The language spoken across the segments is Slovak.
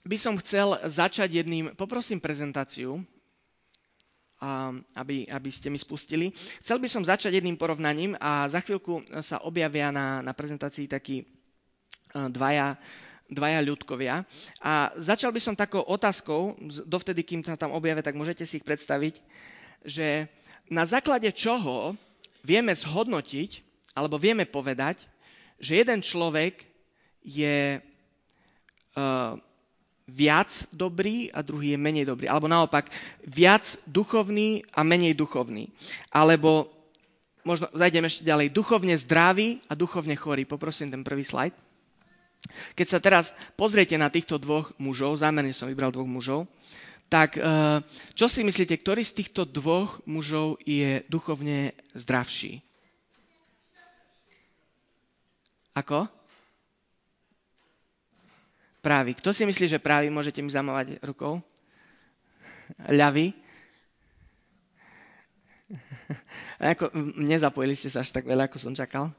by som chcel začať poprosím prezentáciu, aby ste mi spustili. Chcel by som začať jedným porovnaním a za chvíľku sa objavia na prezentácii takí dvaja ľudkovia. A začal by som takou otázkou, dovtedy, kým sa tam objavia, tak môžete si ich predstaviť, že na základe čoho vieme zhodnotiť, alebo vieme povedať, že jeden človek je viac dobrý a druhý je menej dobrý. Alebo naopak, viac duchovný a menej duchovný. Alebo, možno zajdem ešte ďalej, duchovne zdravý a duchovne chorý. Poprosím ten prvý slajd. Keď sa teraz pozriete na týchto dvoch mužov, zámerne som vybral dvoch mužov, tak čo si myslíte, ktorý z týchto dvoch mužov je duchovne zdravší? Ako? Pravý. Kto si myslí, že pravý? Môžete mi zamávať rukou. Ľavý. Nezapojili ste sa až tak veľa, ako som čakal.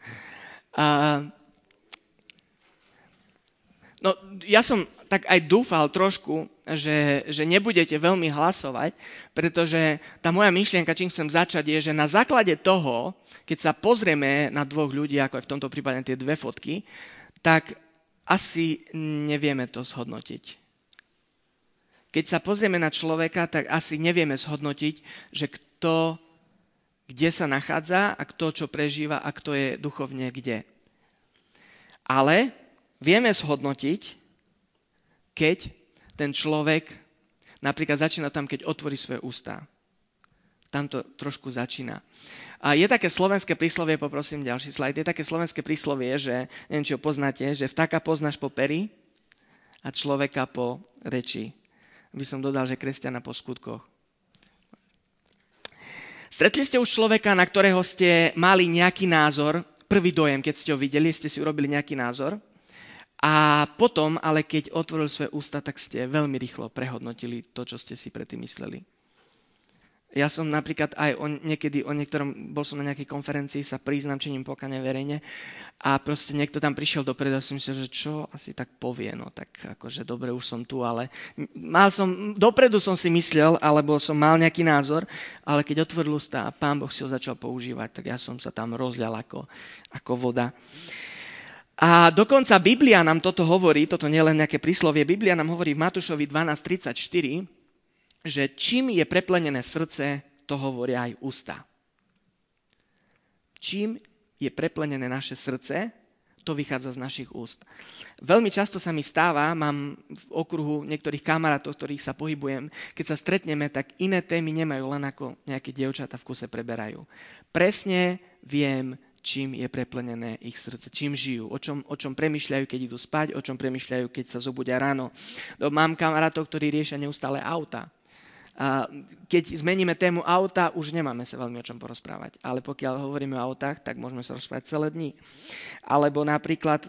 No, ja som tak aj dúfal trošku, že nebudete veľmi hlasovať, pretože tá moja myšlienka, čím chcem začať, je, že na základe toho, keď sa pozrieme na dvoch ľudí, ako aj v tomto prípade tie dve fotky, tak asi nevieme to zhodnotiť. Keď sa pozrieme na človeka, tak asi nevieme zhodnotiť, že kto kde sa nachádza a kto čo prežíva a kto je duchovne kde. Ale vieme zhodnotiť, keď ten človek napríklad začína tam, keď otvorí svoje ústa. Tam to trošku začína. A je také slovenské príslovie, poprosím ďalší slajd, je také slovenské príslovie, že, neviem, či ho poznáte, že vtáka poznáš po peri a človeka po reči. By som dodal, že kresťana po skutkoch. Stretli ste už človeka, na ktorého ste mali nejaký názor, prvý dojem, keď ste ho videli, ste si urobili nejaký názor a potom, ale keď otvoril svoje ústa, tak ste veľmi rýchlo prehodnotili to, čo ste si predtým mysleli. Ja som napríklad aj niekedy o niektorom, bol som na nejakej konferencii, sa priznám, činím pokania verejne a proste niekto tam prišiel dopredu a som myslel, že čo asi tak povie, no tak akože dobre, už som tu, ale dopredu som si myslel, alebo som mal nejaký názor, ale keď otvoril ústa a Pán Boh si ho začal používať, tak ja som sa tam rozlial ako voda. A dokonca Biblia nám toto hovorí, toto nie je len nejaké príslovie, Biblia nám hovorí v Matúšovi 12:34, že čím je preplenené srdce, to hovoria aj ústa. Čím je preplenené naše srdce, to vychádza z našich úst. Veľmi často sa mi stáva, mám v okruhu niektorých kamarátov, ktorých sa pohybujem, keď sa stretneme, tak iné témy nemajú, len ako nejaké dievčatá v kuse preberajú. Presne viem, čím je preplenené ich srdce, čím žijú, o čom premýšľajú, keď idú spať, o čom premýšľajú, keď sa zobudia ráno. Mám kamarátov, ktorí riešia neustále auta. A keď zmeníme tému auta, už nemáme sa veľmi o čom porozprávať. Ale pokiaľ hovoríme o autách, tak môžeme sa rozprávať celé dni. Alebo napríklad,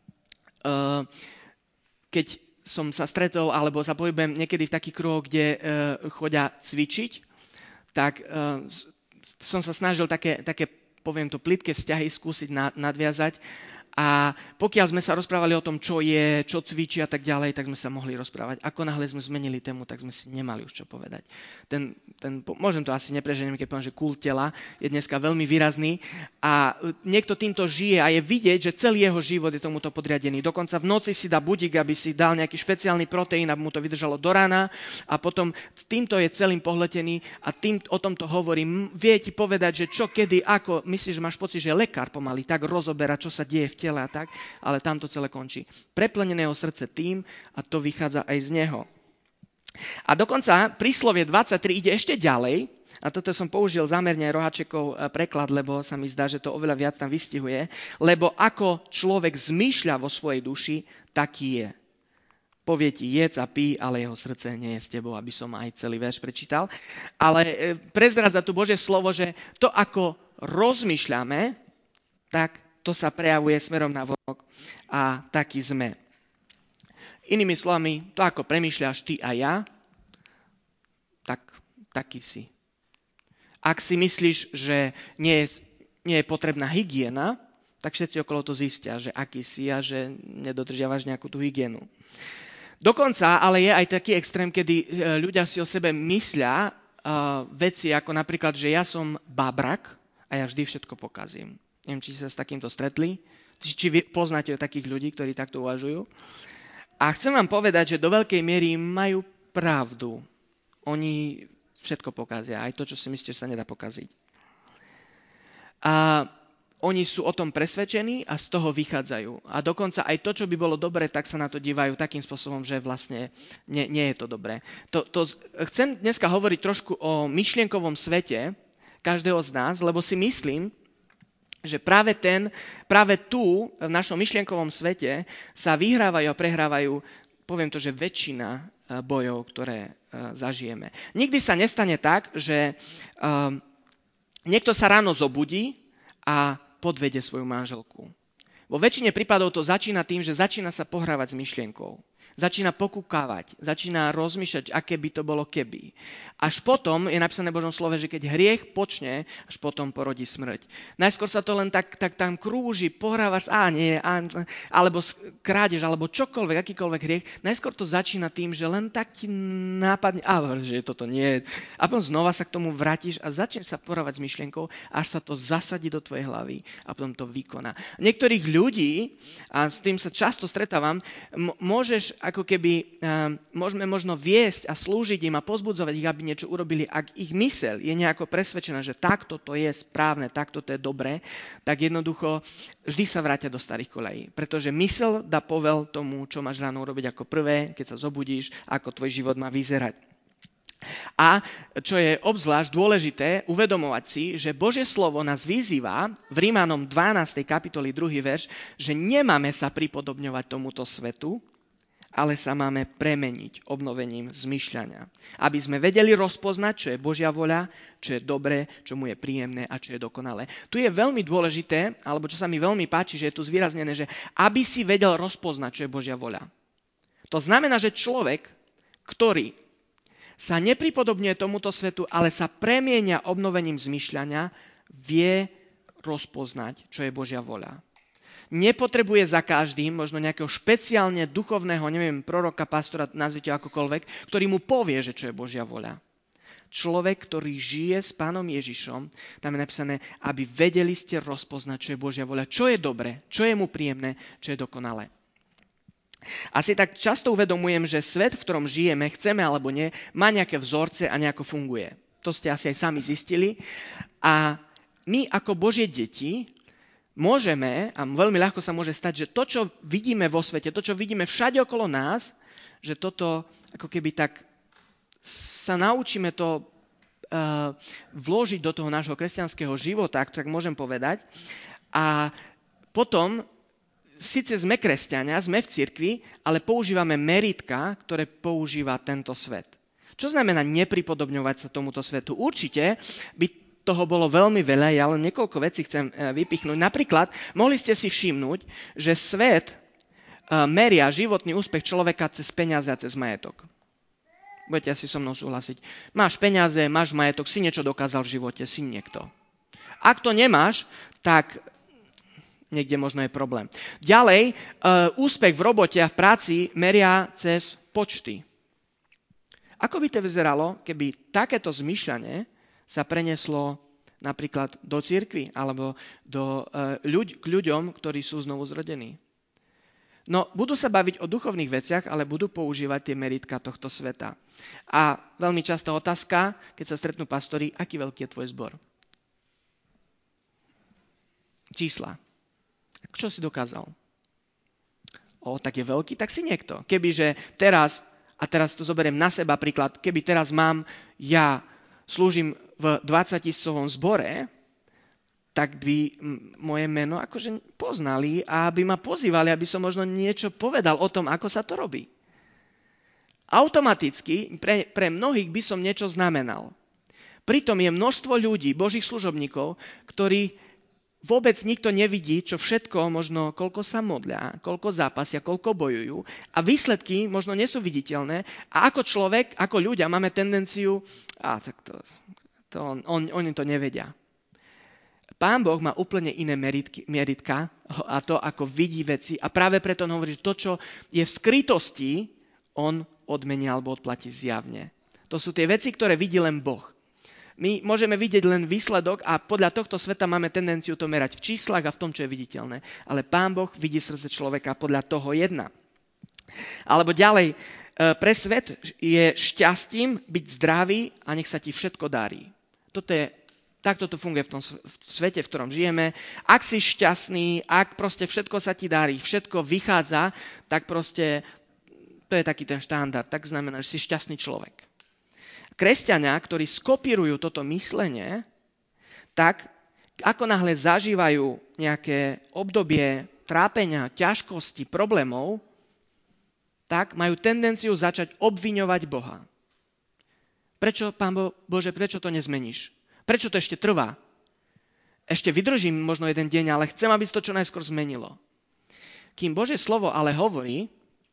keď som sa stretol, alebo sa pohybujem niekedy v takých kruhoch, kde chodia cvičiť, tak som sa snažil také poviem to, plitké vzťahy skúsiť nadviazať. A pokiaľ sme sa rozprávali o tom, čo cvičí a tak ďalej, tak sme sa mohli rozprávať. Ako náhle sme zmenili tému, tak sme si nemali už čo povedať. Môžem to asi nepreženiem, keď poviem, že kult tela je dneska veľmi výrazný a niekto týmto žije a je vidieť, že celý jeho život je tomuto podriadený. Dokonca v noci si dá budík, aby si dal nejaký špeciálny proteín, aby mu to vydržalo do rána a potom týmto je celým pohletený a o tomto hovorím. Vie ti povedať, že čo, kedy, ako, myslíš, že máš pocit, že lekár pomaly tak rozoberá, čo sa deje v tele a tak, ale tam to celé končí. Prepleneného srdce tým a to vychádza aj z neho. A dokonca príslovie 23 ide ešte ďalej a toto som použil zámerne Roháčekov preklad, lebo sa mi zdá, že to oveľa viac tam vystihuje, lebo ako človek zmýšľa vo svojej duši, taký je. Povie ti, jedz a pí, ale jeho srdce nie je s tebou, aby som aj celý verš prečítal. Ale prezradza tu Božie slovo, že to, ako rozmýšľame, tak to sa prejavuje smerom na vonok a taký sme. Inými slovami, to ako premýšľaš ty a ja, tak taký si. Ak si myslíš, že nie je potrebná hygiena, tak všetci okolo to zistia, že aký si a že nedodržiavaš nejakú tú hygienu. Dokonca, ale je aj taký extrém, kedy ľudia si o sebe myslia veci ako napríklad, že ja som babrak a ja vždy všetko pokazím. Neviem, či sa s takýmto stretli, či vy poznáte takých ľudí, ktorí takto uvažujú. A chcem vám povedať, že do veľkej miery majú pravdu. Oni všetko pokazia, aj to, čo si myslíte, že sa nedá pokaziť. A oni sú o tom presvedčení a z toho vychádzajú. A dokonca aj to, čo by bolo dobré, tak sa na to dívajú takým spôsobom, že vlastne nie je to dobré. Chcem dneska hovoriť trošku o myšlienkovom svete každého z nás, lebo si myslím, že práve tu, v našom myšlienkovom svete, sa vyhrávajú a prehrávajú, poviem to, že väčšina bojov, ktoré zažijeme. Nikdy sa nestane tak, že niekto sa ráno zobudí a podvede svoju manželku. Vo väčšine prípadov to začína tým, že začína sa pohrávať s myšlienkou. Začína pokúkávať, začína rozmýšľať, aké by to bolo keby. Až potom je napísané v Božom slove, že keď hriech počne, až potom porodí smrť. Najskôr sa to len tak tam krúži, pohrávaš, alebo krádež, alebo čokoľvek, akýkoľvek hriech. Najskôr to začína tým, že len tak ti nápadne, že toto nie je. A potom znova sa k tomu vrátiš a začneš sa pohrávať s myšlienkou, až sa to zasadí do tvojej hlavy a potom to vykoná. Niektorých ľudí, a s tým sa často stretávam, môžeme možno viesť a slúžiť im a pozbudzovať ich, aby niečo urobili, ak ich myseľ je nejako presvedčená, že takto to je správne, takto to je dobré, tak jednoducho vždy sa vrátia do starých koľají. Pretože myseľ dá povel tomu, čo máš ráno urobiť ako prvé, keď sa zobudíš, ako tvoj život má vyzerať. A čo je obzvlášť dôležité, uvedomovať si, že Božie slovo nás vyzýva v Rímanom 12. kapitoli 2. verš, že nemáme sa pripodobňovať tomuto svetu, ale sa máme premeniť obnovením zmýšľania. Aby sme vedeli rozpoznať, čo je Božia voľa, čo je dobré, čo mu je príjemné a čo je dokonalé. Tu je veľmi dôležité, alebo čo sa mi veľmi páči, že je tu zvýraznené, že aby si vedel rozpoznať, čo je Božia voľa. To znamená, že človek, ktorý sa nepripodobňuje tomuto svetu, ale sa premieňa obnovením zmýšľania, vie rozpoznať, čo je Božia voľa. Nepotrebuje za každým možno nejakého špeciálne duchovného, proroka, pastora, nazvite akokoľvek, ktorý mu povie, že čo je Božia voľa. Človek, ktorý žije s Pánom Ježišom, tam je napísané, aby vedeli ste rozpoznať, čo je Božia voľa, čo je dobre, čo je mu príjemné, čo je dokonalé. Asi tak často uvedomujem, že svet, v ktorom žijeme, chceme alebo nie, má nejaké vzorce a nejako funguje. To ste asi aj sami zistili. A my ako Božie deti môžeme, a veľmi ľahko sa môže stať, že to, čo vidíme vo svete, to, čo vidíme všade okolo nás, že toto ako keby tak sa naučíme to vložiť do toho nášho kresťanského života, ak tak môžem povedať. A potom, síce sme kresťania, sme v cirkvi, ale používame meritka, ktoré používa tento svet. Čo znamená nepripodobňovať sa tomuto svetu? Určite by toho bolo veľmi veľa, ja len niekoľko vecí chcem vypichnúť. Napríklad, mohli ste si všimnúť, že svet meria životný úspech človeka cez peniaze a cez majetok. Budete asi so mnou súhlasiť. Máš peniaze, máš majetok, si niečo dokázal v živote, si niekto. Ak to nemáš, tak niekde možno je problém. Ďalej, úspech v robote a v práci meria cez počty. Ako by to vyzeralo, keby takéto zmýšľanie sa preneslo napríklad do cirkvi alebo k ľuďom, ktorí sú znovu zrodení. No, budú sa baviť o duchovných veciach, ale budú používať tie meritka tohto sveta. A veľmi častá otázka, keď sa stretnú pastori, aký veľký je tvoj zbor? Čísla. Čo si dokázal? Tak je veľký, tak si niekto. Kebyže teraz to zoberiem na seba príklad, keby teraz slúžim v 20-tisícovom zbore, tak by moje meno akože poznali a aby ma pozývali, aby som možno niečo povedal o tom, ako sa to robí. Automaticky pre mnohých by som niečo znamenal. Pritom je množstvo ľudí, Božích služobníkov, ktorí vôbec nikto nevidí, čo všetko, možno koľko sa modlia, koľko zápasia, koľko bojujú a výsledky možno nie sú viditeľné a ako človek, ako ľudia máme tendenciu, oni to nevedia. Pán Boh má úplne iné meritka a to, ako vidí veci a práve preto on hovorí, že to, čo je v skrytosti, on odmení alebo odplatí zjavne. To sú tie veci, ktoré vidí len Boh. My môžeme vidieť len výsledok a podľa tohto sveta máme tendenciu to merať v číslach a v tom, čo je viditeľné. Ale Pán Boh vidí srdce človeka podľa toho jedná. Alebo ďalej, pre svet je šťastím byť zdravý a nech sa ti všetko darí. Takto to funguje v tom svete, v ktorom žijeme. Ak si šťastný, ak proste všetko sa ti darí, všetko vychádza, tak proste to je taký ten štandard. Tak znamená, že si šťastný človek. Kresťania, ktorí skopírujú toto myslenie, tak ako náhle zažívajú nejaké obdobie trápenia, ťažkosti, problémov, tak majú tendenciu začať obviňovať Boha. Prečo, Pán Bože, prečo to nezmeníš? Prečo to ešte trvá? Ešte vydržím možno jeden deň, ale chcem, aby sa to čo najskôr zmenilo. Kým Božie slovo ale hovorí,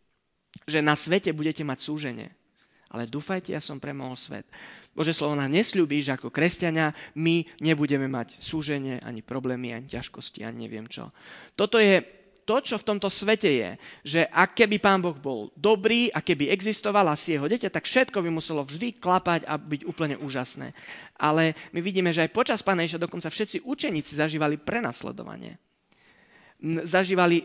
že na svete budete mať súženie. Ale dúfajte, ja som premohol svet. Božie slovo nám nesľúbi, že ako kresťania my nebudeme mať súženie, ani problémy, ani ťažkosti, ani neviem čo. Toto je to, čo v tomto svete je, že ak keby Pán Boh bol dobrý a keby existovala si jeho dieťa, tak všetko by muselo vždy klapať a byť úplne úžasné. Ale my vidíme, že aj počas Pána Ježiša dokonca všetci učeníci zažívali prenasledovanie. Zažívali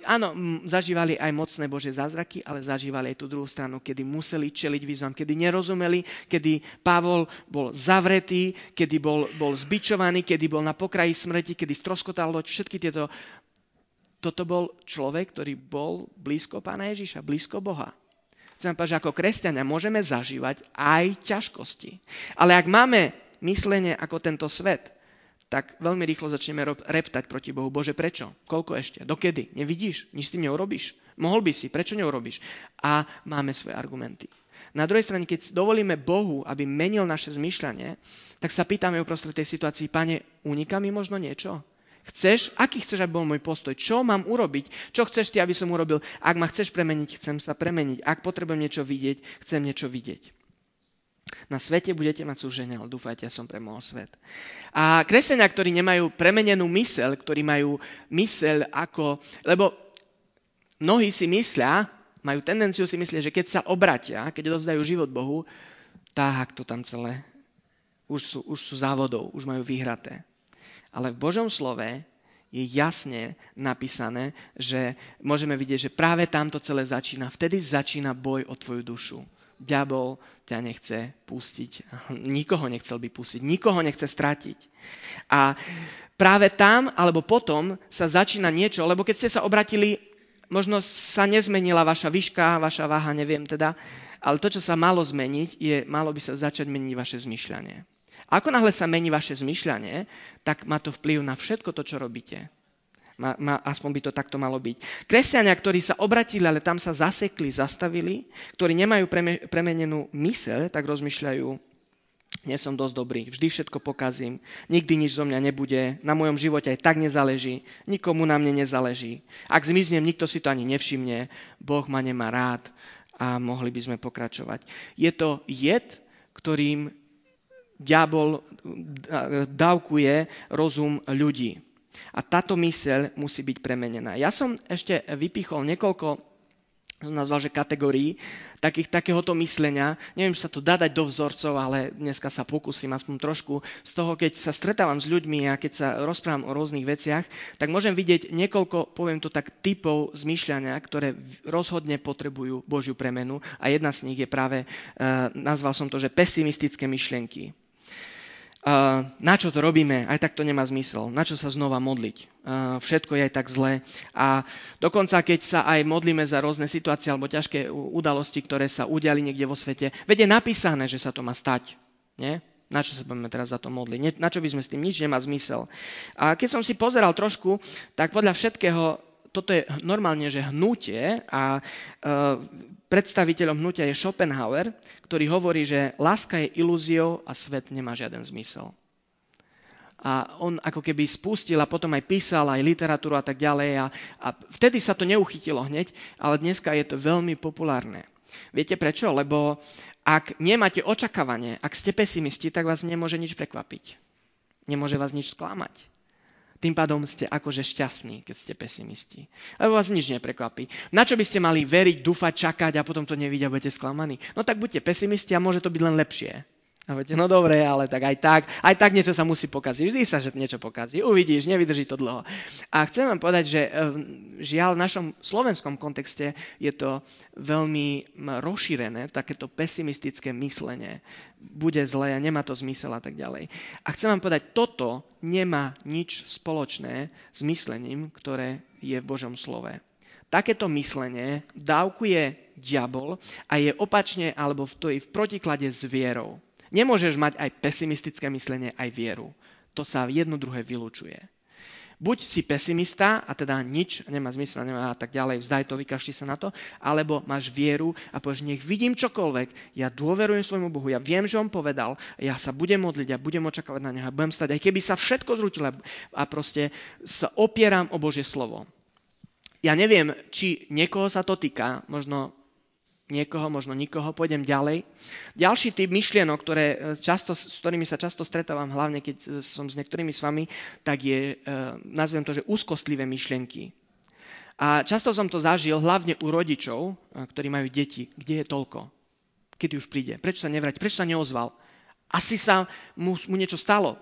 aj mocné Božie zázraky, ale zažívali aj tú druhú stranu, kedy museli čeliť výzvam, kedy nerozumeli, kedy Pavol bol zavretý, kedy bol zbičovaný, kedy bol na pokraji smrti, kedy stroskotal loď, všetky tieto. Toto bol človek, ktorý bol blízko Pána Ježiša, blízko Boha. Chcem povedať, že ako kresťania môžeme zažívať aj ťažkosti. Ale ak máme myslenie ako tento svet, tak veľmi rýchlo začneme reptať proti Bohu. Bože, prečo? Koľko ešte? Dokedy? Nevidíš? Nič s tým neurobíš? Mohol by si, prečo neurobíš? A máme svoje argumenty. Na druhej strane, keď dovolíme Bohu, aby menil naše zmýšľanie, tak sa pýtame uprostred tej situácii, Pane, uniká mi možno niečo? Aký chceš, aby bol môj postoj? Čo mám urobiť? Čo chceš ty, aby som urobil? Ak ma chceš premeniť, chcem sa premeniť. Ak potrebujem niečo vidieť, chcem niečo vidieť. Na svete budete mať súženie, ale dúfajte, ja som premohol svet. A kresťania, ktorí nemajú premenenú myseľ, ktorí majú myseľ ako... Lebo mnohí si myslia, majú tendenciu si myslieť, že keď sa obratia, keď odovzdajú život Bohu, tak to tam celé už sú závodov, už majú vyhraté. Ale v Božom slove je jasne napísané, že môžeme vidieť, že práve tamto celé začína. Vtedy začína boj o tvoju dušu. Diabol ťa nechce pustiť. Nikoho nechcel by pustiť. Nikoho nechce stratiť. A práve tam, alebo potom sa začína niečo, lebo keď ste sa obratili, možno sa nezmenila vaša výška, vaša váha, neviem teda, ale to, čo sa malo zmeniť, malo by sa začať meniť vaše zmýšľanie. Ako náhle sa mení vaše zmýšľanie, tak má to vplyv na všetko to, čo robíte. Aspoň by to takto malo byť. Kresťania, ktorí sa obratili, ale tam sa zasekli, zastavili, ktorí nemajú premenenú myseľ, tak rozmýšľajú, nie som dosť dobrý, vždy všetko pokazím, nikdy nič zo mňa nebude, na mojom živote aj tak nezáleží, nikomu na mne nezáleží. Ak zmiznem, nikto si to ani nevšimne, Boh ma nemá rád a mohli by sme pokračovať. Je to jed, ktorým diabol dávkuje rozum ľudí. A táto myseľ musí byť premenená. Ja som ešte vypichol niekoľko, som nazval, že kategórií takéhoto myslenia. Neviem, či sa to dá dať do vzorcov, ale dneska sa pokúsim aspoň trošku. Z toho, keď sa stretávam s ľuďmi a keď sa rozprávam o rôznych veciach, tak môžem vidieť niekoľko, poviem to tak, typov zmýšľania, ktoré rozhodne potrebujú Božiu premenu. A jedna z nich je práve, nazval som to, že pesimistické myšlienky. Na čo to robíme, aj tak to nemá zmysel. Na čo sa znova modliť? Všetko je aj tak zlé. A dokonca, keď sa aj modlíme za rôzne situácie alebo ťažké udalosti, ktoré sa udiali niekde vo svete, veď je napísané, že sa to má stať. Nie? Na čo sa budeme teraz za to modliť? Na čo by sme s tým? Nič nemá zmysel. A keď som si pozeral trošku, tak podľa všetkého toto je normálne, že hnutie a predstaviteľom hnutia je Schopenhauer, ktorý hovorí, že láska je ilúziou a svet nemá žiaden zmysel. A on ako keby spustil a potom aj písal, aj literatúru a tak ďalej. A vtedy sa to neuchytilo hneď, ale dneska je to veľmi populárne. Viete prečo? Lebo ak nemáte očakávanie, ak ste pesimisti, tak vás nemôže nič prekvapiť. Nemôže vás nič sklamať. Tým pádom ste akože šťastní, keď ste pesimisti. Lebo vás nič neprekvapí. Na čo by ste mali veriť, dúfať, čakať a potom to nevidia a budete sklamaní? No tak buďte pesimisti a môže to byť len lepšie. A viete, no dobre, ale tak aj tak niečo sa musí pokaziť. Vždy sa, že niečo pokazí. Uvidíš, nevydrží to dlho. A chcem vám povedať, že žiaľ v našom slovenskom kontexte je to veľmi rozšírené, takéto pesimistické myslenie. Bude zle a nemá to zmysel a tak ďalej. A chcem vám povedať, toto nemá nič spoločné s myslením, ktoré je v Božom slove. Takéto myslenie dávkuje diabol a je opačne alebo v protiklade s vierou. Nemôžeš mať aj pesimistické myslenie, aj vieru. To sa jedno druhé vylučuje. Buď si pesimista a teda nič, nemá zmysel, nemá a tak ďalej, vzdaj to, vykašli sa na to, alebo máš vieru a povieš, nech vidím čokoľvek, ja dôverujem svojmu Bohu, ja viem, že on povedal, ja sa budem modliť, ja budem očakávať na neho, budem stať, aj keby sa všetko zrútilo a proste sa opieram o Božie slovo. Ja neviem, či niekoho sa to týka, možno niekoho, možno nikoho, pôjdem ďalej. Ďalší typ myšlienok, s ktorými sa často stretávam, hlavne keď som s niektorými s vami, tak je, nazvem to, že úzkostlivé myšlienky. A často som to zažil, hlavne u rodičov, ktorí majú deti. Kde je toľko? Kedy už príde? Prečo sa nevráti? Prečo sa neozval? Asi sa mu niečo stalo.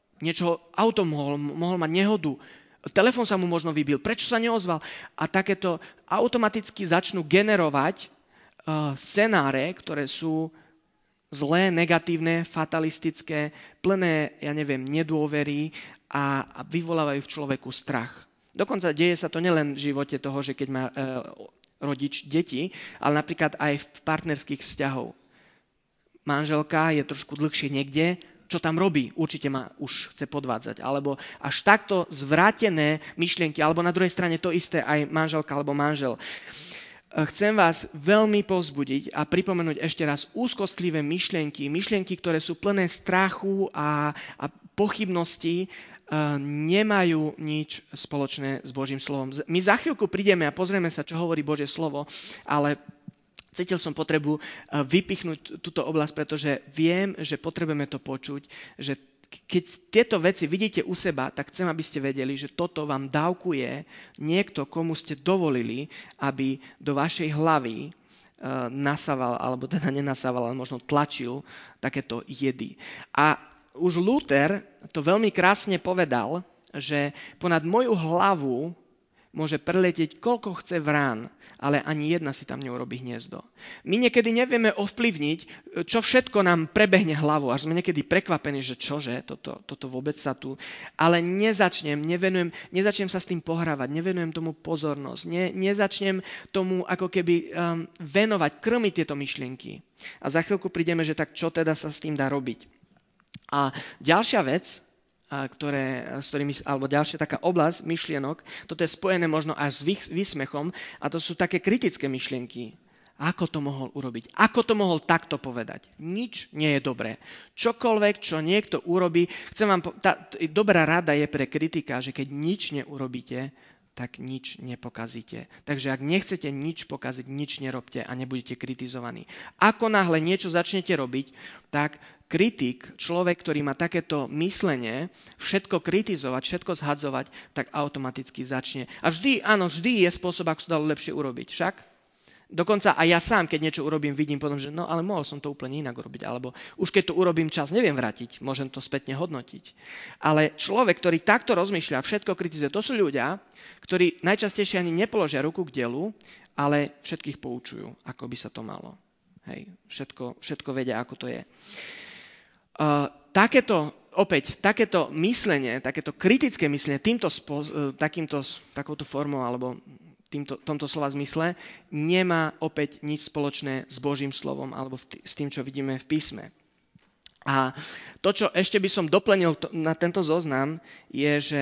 Auto mohol mať nehodu. Telefón sa mu možno vybil. Prečo sa neozval? A takéto automaticky začnú generovať scenáre, ktoré sú zlé, negatívne, fatalistické, plné, nedôvery a vyvolávajú v človeku strach. Dokonca deje sa to nielen v živote toho, že keď má rodič deti, ale napríklad aj v partnerských vzťahov. Manželka je trošku dlhšie niekde, čo tam robí? Určite ma už chce podvádzať. Alebo až takto zvrátené myšlienky, alebo na druhej strane to isté aj manželka alebo manžel. Chcem vás veľmi povzbudiť a pripomenúť ešte raz úzkostlivé myšlienky, ktoré sú plné strachu a pochybností, nemajú nič spoločné s Božím slovom. My za chvíľku prídeme a pozrieme sa, čo hovorí Božie slovo, ale cítil som potrebu vypichnúť túto oblasť, pretože viem, že potrebujeme to počuť, že keď tieto veci vidíte u seba, tak chcem, aby ste vedeli, že toto vám dávkuje niekto, komu ste dovolili, aby do vašej hlavy nasával, alebo teda nenasával, ale možno tlačil takéto jedy. A už Luther to veľmi krásne povedal, že ponad moju hlavu môže preletieť koľko chce vrán, ale ani jedna si tam neurobí hniezdo. My niekedy nevieme ovplyvniť, čo všetko nám prebehne hlavu, až sme niekedy prekvapení, že čože, toto vôbec sa tu... Ale nezačnem sa s tým pohrávať, nevenujem tomu pozornosť, nezačnem tomu ako keby venovať, krmiť tieto myšlienky. A za chvíľku prídeme, že tak čo teda sa s tým dá robiť. A ďalšia vec, alebo ďalšia taká oblasť myšlienok, toto je spojené možno až s výsmechom a to sú také kritické myšlienky. Ako to mohol urobiť? Ako to mohol takto povedať? Nič nie je dobré. Čokoľvek, čo niekto urobí, dobrá rada je pre kritika, že keď nič neurobíte, tak nič nepokazíte. Takže ak nechcete nič pokaziť, nič nerobte a nebudete kritizovaní. Ako náhle niečo začnete robiť, tak kritik, človek, ktorý má takéto myslenie, všetko kritizovať, všetko zhadzovať, tak automaticky začne. A vždy je spôsob, ako sa dalo lepšie urobiť. Však? Dokonca aj ja sám, keď niečo urobím, vidím potom, že ale mohol som to úplne inak urobiť. Alebo už keď to urobím, čas neviem vrátiť, môžem to spätne hodnotiť. Ale človek, ktorý takto rozmýšľa, všetko kritizuje, to sú ľudia, ktorí najčastejšie ani nepoložia ruku k dielu, ale všetkých poučujú, ako by sa to malo. Hej, všetko vedia, ako to je. Takéto myslenie, takéto kritické myslenie takouto formou alebo tomto slova zmysle nemá opäť nič spoločné s Božím slovom alebo s tým, čo vidíme v písme. A to, čo ešte by som doplnil na tento zoznam, je, že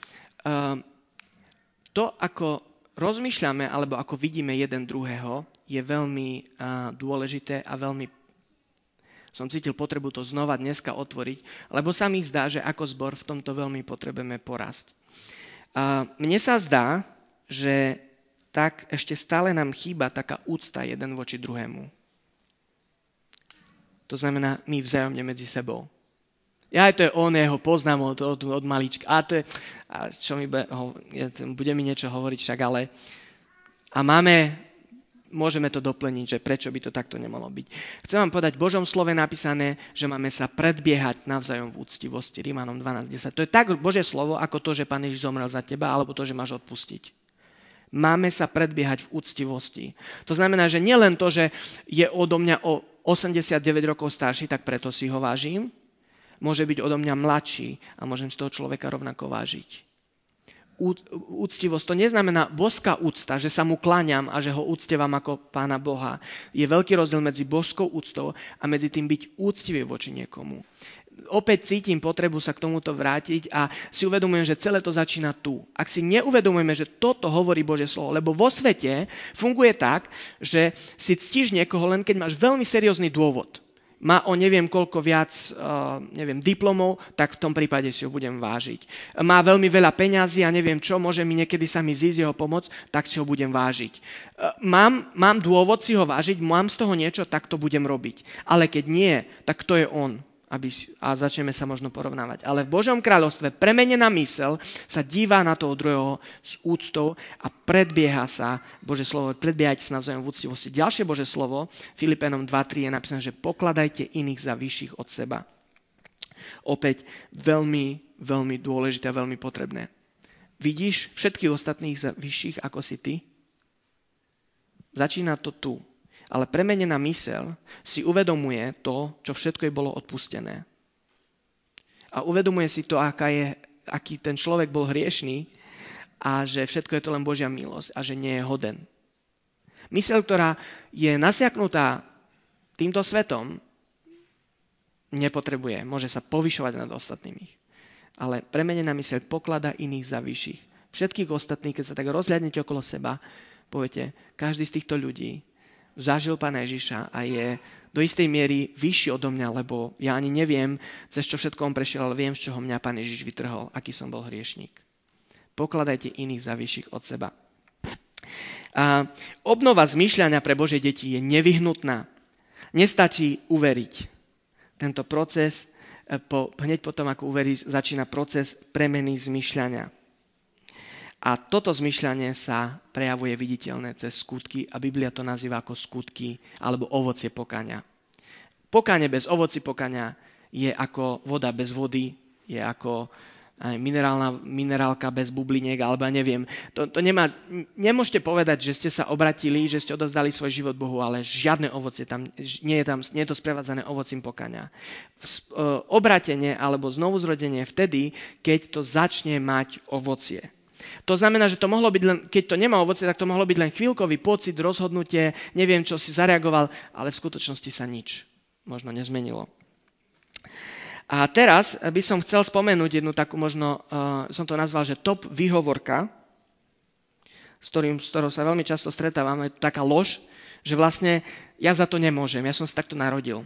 to, ako rozmýšľame alebo ako vidíme jeden druhého, je veľmi dôležité a veľmi som cítil potrebu to znova dneska otvoriť, lebo sa mi zdá, že ako zbor v tomto veľmi potrebujeme porásť. Mne sa zdá, že tak ešte stále nám chýba taká úcta jeden voči druhému. To znamená my vzájomne medzi sebou. Ja to je on, ja ho poznám od malička. Čo bude mi niečo hovoriť však, ale... A môžeme to doplniť, že prečo by to takto nemalo byť. Chcem vám povedať, v Božom slove napísané, že máme sa predbiehať navzájom v úctivosti. Rímanom 12:10. To je tak Božie slovo, ako to, že Pán Ježiš zomrel za teba, alebo to, že máš odpustiť. Máme sa predbiehať v úctivosti. To znamená, že nielen to, že je odo mňa o 89 rokov starší, tak preto si ho vážim, môže byť odo mňa mladší a môžem si toho človeka rovnako vážiť. Úctivosť, to neznamená božská úcta, že sa mu kláňam a že ho úctievam ako Pána Boha. Je veľký rozdiel medzi božskou úctou a medzi tým byť úctivý voči niekomu. Opäť cítim potrebu sa k tomuto vrátiť a si uvedomujem, že celé to začína tu. Ak si neuvedomujeme, že toto hovorí Božie slovo, lebo vo svete funguje tak, že si ctíš niekoho len keď máš veľmi seriózny dôvod. Má o neviem koľko viac diplomov, tak v tom prípade si ho budem vážiť. Má veľmi veľa peňazí a neviem čo, môže mi niekedy sa mi zísť jeho pomoc, tak si ho budem vážiť. Mám dôvod si ho vážiť, mám z toho niečo, tak to budem robiť. Ale keď nie, tak to je on. A začneme sa možno porovnávať. Ale v Božom kráľovstve premenená myseľ sa díva na toho druhého s úctou a predbieha sa, Božie slovo, predbiehajte sa navzájom v úctivosti. Ďalšie Božie slovo, Filipenom 2:3 je napísané, že pokladajte iných za vyšších od seba. Opäť veľmi, veľmi dôležité a veľmi potrebné. Vidíš všetkých ostatných za vyšších ako si ty? Začína to tu. Ale premenená myseľ si uvedomuje to, čo všetko jej bolo odpustené. A uvedomuje si to, aký ten človek bol hriešný a že všetko je to len Božia milosť a že nie je hoden. Myseľ, ktorá je nasiaknutá týmto svetom, nepotrebuje, môže sa povyšovať nad ostatnými. Ale premenená myseľ pokladá iných za vyšších. Všetkých ostatných, keď sa tak rozhľadnete okolo seba, poviete, každý z týchto ľudí zažil Pána Ježiša a je do istej miery vyšší odo mňa, lebo ja ani neviem, cez čo všetko on prešiel, ale viem, z čoho mňa Pán Ježiš vytrhol, aký som bol hriešník. Pokladajte iných za vyšších od seba. A obnova zmýšľania pre Božie deti je nevyhnutná. Nestačí uveriť. Tento proces, hneď potom, ako uveríš, začína proces premeny zmýšľania. A toto zmýšľanie sa prejavuje viditeľné cez skutky a Biblia to nazýva ako skutky alebo ovocie pokania. Pokánie bez ovoci pokania je ako voda bez vody, je ako minerálka bez bubliniek, alebo neviem. Nemôžete povedať, že ste sa obratili, že ste odovzdali svoj život Bohu, ale žiadne ovocie nie je to sprevádzané ovocím pokania. Obratenie alebo znovuzrodenie vtedy, keď to začne mať ovocie. To znamená, že to mohlo byť len, keď to nemá ovocie, tak to mohlo byť len chvíľkový pocit, rozhodnutie, neviem, čo si zareagoval, ale v skutočnosti sa nič možno nezmenilo. A teraz by som chcel spomenúť jednu takú možno, som to nazval, že top výhovorka, s ktorou sa veľmi často stretávam, je taká lož, že vlastne ja za to nemôžem, ja som sa takto narodil.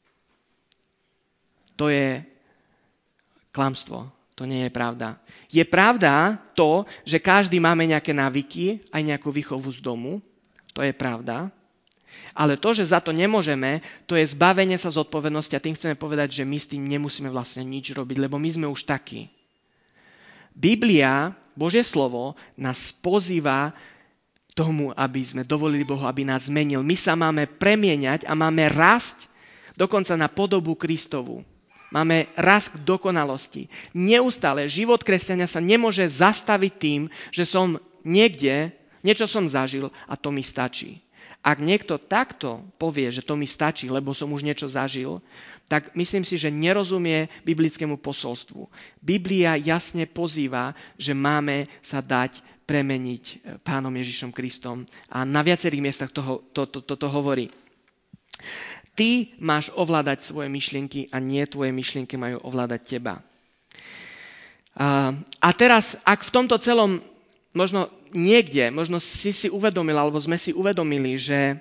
To je klamstvo. To nie je pravda. Je pravda to, že každý máme nejaké návyky, aj nejakú výchovu z domu. To je pravda. Ale to, že za to nemôžeme, to je zbavenie sa zodpovednosti a tým chceme povedať, že my s tým nemusíme vlastne nič robiť, lebo my sme už takí. Biblia, Božie slovo, nás pozýva tomu, aby sme dovolili Bohu, aby nás zmenil. My sa máme premieňať a máme rásť dokonca na podobu Kristovu. Máme rast k dokonalosti. Neustále život kresťania sa nemôže zastaviť tým, že som niekde, niečo som zažil a to mi stačí. Ak niekto takto povie, že to mi stačí, lebo som už niečo zažil, tak myslím si, že nerozumie biblickému posolstvu. Biblia jasne pozýva, že máme sa dať premeniť Pánom Ježišom Kristom. A na viacerých miestach toto hovorí. Ty máš ovládať svoje myšlienky a nie tvoje myšlienky majú ovládať teba. A teraz, ak v tomto celom možno niekde, možno si uvedomil, alebo sme si uvedomili, že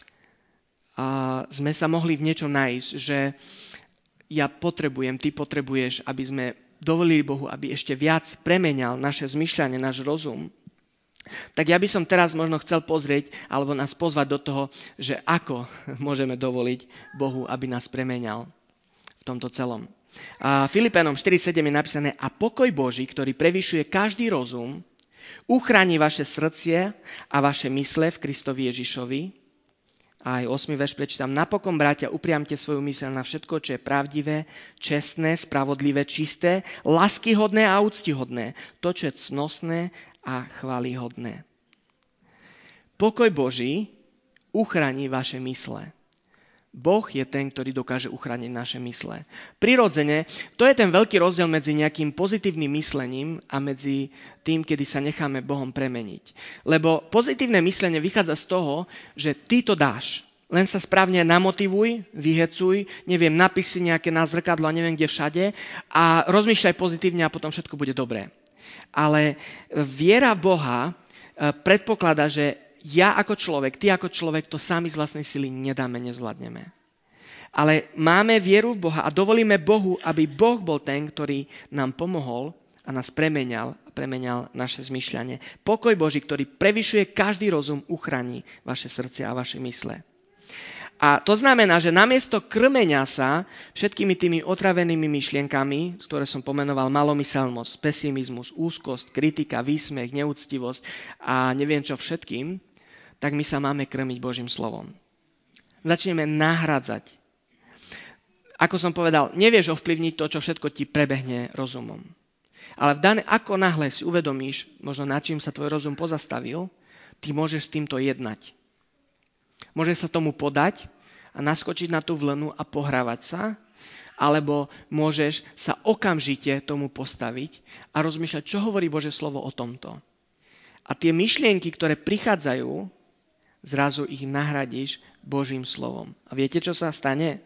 sme sa mohli v niečom nájsť, že ja potrebujem, ty potrebuješ, aby sme dovolili Bohu, aby ešte viac premenial naše zmyšľanie, náš rozum, tak ja by som teraz možno chcel pozrieť alebo nás pozvať do toho, že ako môžeme dovoliť Bohu, aby nás premenial v tomto celom. A Filipenom 4.7 je napísané: a pokoj Boží, ktorý prevyšuje každý rozum, uchráni vaše srdcie a vaše mysle v Kristovi Ježišovi. A aj 8. verš prečítam: napokon, bratia, upriamte svoju myseľ na všetko, čo je pravdivé, čestné, spravodlivé, čisté, láskyhodné a úctihodné, to, čo je cnostné a chvályhodné. Pokoj Boží uchráni vaše mysle. Boh je ten, ktorý dokáže uchrániť naše mysle. Prirodzene, to je ten veľký rozdiel medzi nejakým pozitívnym myslením a medzi tým, kedy sa necháme Bohom premeniť. Lebo pozitívne myslenie vychádza z toho, že ty to dáš. Len sa správne namotivuj, vyhecuj, neviem, napíš si nejaké na zrkadlo a neviem kde všade a rozmýšľaj pozitívne a potom všetko bude dobré. Ale viera v Boha predpokladá, že ja ako človek, ty ako človek to sami z vlastnej sily nedáme, nezvládneme. Ale máme vieru v Boha a dovolíme Bohu, aby Boh bol ten, ktorý nám pomohol a nás premenal naše zmýšľanie. Pokoj Boží, ktorý prevyšuje každý rozum, uchráni vaše srdce a vaše mysle. A to znamená, že namiesto krmenia sa všetkými tými otravenými myšlienkami, ktoré som pomenoval, malomyselnosť, pesimizmus, úzkosť, kritika, výsmech, neúctivosť a neviem čo všetkým, tak my sa máme krmiť Božím slovom. Začneme nahradzať. Ako som povedal, nevieš ovplyvniť to, čo všetko ti prebehne rozumom. Ale ako náhle si uvedomíš, možno nad čím sa tvoj rozum pozastavil, ty môžeš s týmto jednať. Môžeš sa tomu podať a naskočiť na tú vlnu a pohrávať sa, alebo môžeš sa okamžite tomu postaviť a rozmýšľať, čo hovorí Božie slovo o tomto. A tie myšlienky, ktoré prichádzajú, zrazu ich nahradíš Božím slovom. A viete, čo sa stane?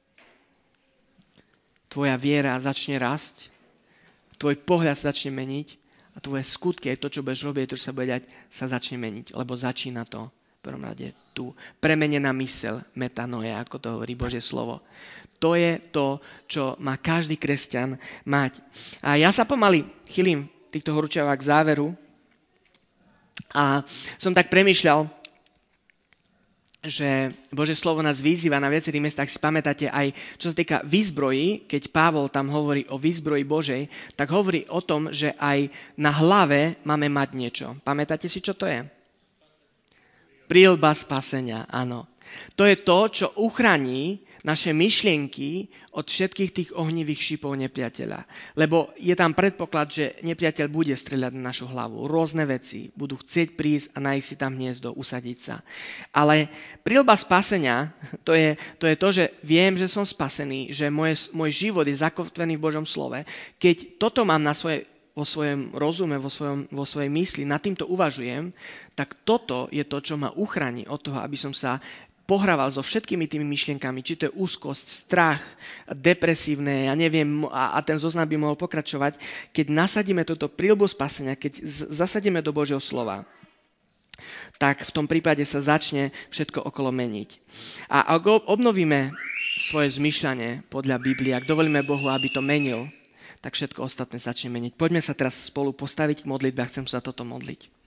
Tvoja viera začne rásť, tvoj pohľad sa začne meniť a tvoje skutky, aj to, čo budeš robiť, to, čo sa bude dať, sa začne meniť, lebo začína to v prvom rade tu. Premenená myseľ, metanoia, ako to hovorí Božie slovo. To je to, čo má každý kresťan mať. A ja sa pomaly chýlim týchto horúčavách k záveru a som tak premýšľal, že Božie slovo nás vyzýva na viacerých miestach, si pamätáte aj, čo sa týka výzbroji, keď Pavol tam hovorí o výzbroji Božej, tak hovorí o tom, že aj na hlave máme mať niečo. Pamätáte si, čo to je? Príľba spasenia, áno. To je to, čo uchrání naše myšlienky od všetkých tých ohnivých šípov nepriateľa. Lebo je tam predpoklad, že nepriateľ bude strieľať na našu hlavu. Rôzne veci budú chcieť prísť a nájsť si tam hniezdo, usadiť sa. Ale príľba spasenia, to je to, že viem, že som spasený, že môj život je zakotvený v Božom slove. Keď toto mám vo svojom rozume, vo svojej mysli, nad týmto uvažujem, tak toto je to, čo ma uchráni od toho, aby som sa pohrával so všetkými tými myšlienkami, či to je úzkosť, strach, depresívne, ja neviem, a ten zoznam by mohol pokračovať. Keď nasadíme túto príľbu spasenia, keď zasadíme do Božieho slova, tak v tom prípade sa začne všetko okolo meniť. A ak obnovíme svoje zmýšľanie podľa Biblie, ak dovolíme Bohu, aby to menil, tak všetko ostatné začne meniť. Poďme sa teraz spolu postaviť k modlitbe a chcem sa za toto modliť.